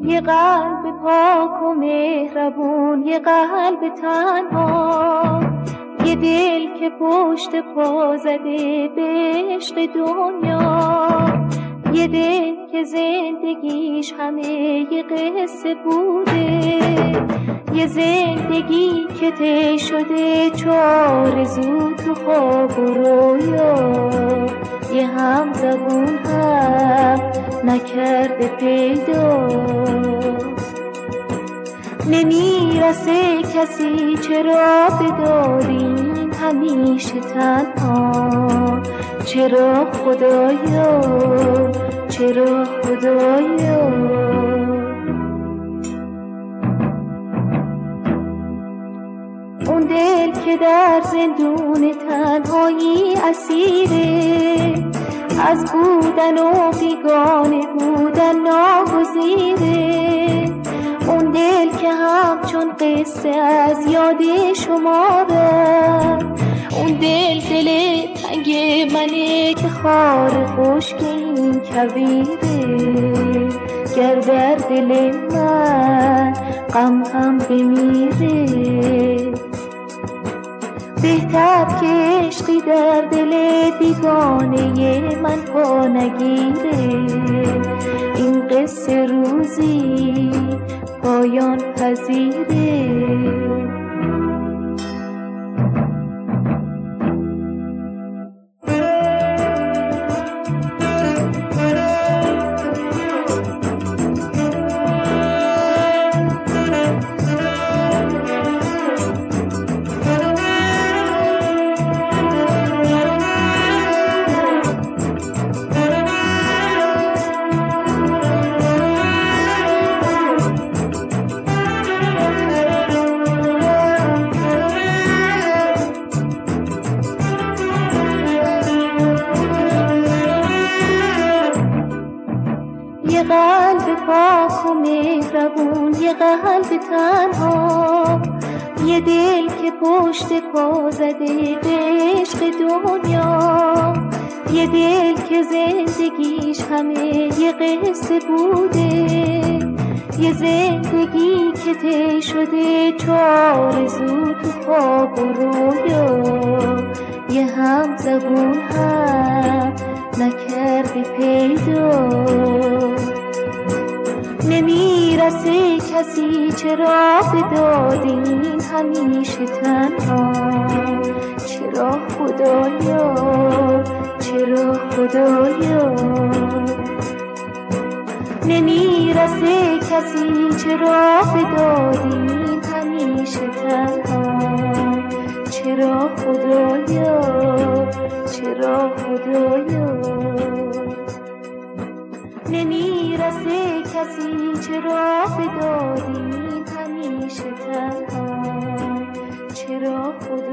یه قلب پاک و مهربون، یه قلب تنها، یه دل که پشت پا زده به عشق دنیا، یه دل که زندگیش همه یه قصه بوده، یه زندگی که ته شده چو آرزو تو خواب و رویا، یه هم زبون هم نکرده پیدا. نمیرسه کسی چرا بداریم همیشه تنها، چرا خدایا، چرا خدایا. اون دل که در زندون تنهایی اسیره، از بودن و بیگانه بودن ناگزیره، اون دل که همچون قصه از یاد شما رفت، اون دل تنگ منه که خار خشک این کویره، گر در دل من غم هم بمیره. بهتر که عشقی در دل بیگانه من پا نگیره، این قصه روزی پایان پذیره. یه قلب پاک و مهربون، یه قلب تنها، یه دل که پشت پا زده به عشق دنیا، یه دل که زندگیش همه یه قصه بوده، یه زندگی که ته شده چو آرزو تو خواب و رویا، یه هم زبون هم نکرده پیدا. نمیرسه کسی چرا بدادین همیشه تنها، چرا خدایا، چرا خدایا. نمیرسه کسی چرا بدادین همیشه تنها، چرا خدایا، چرا خدایا. نمیرسه کسی چرا بدادین همیشه تنها، چرا خدایا.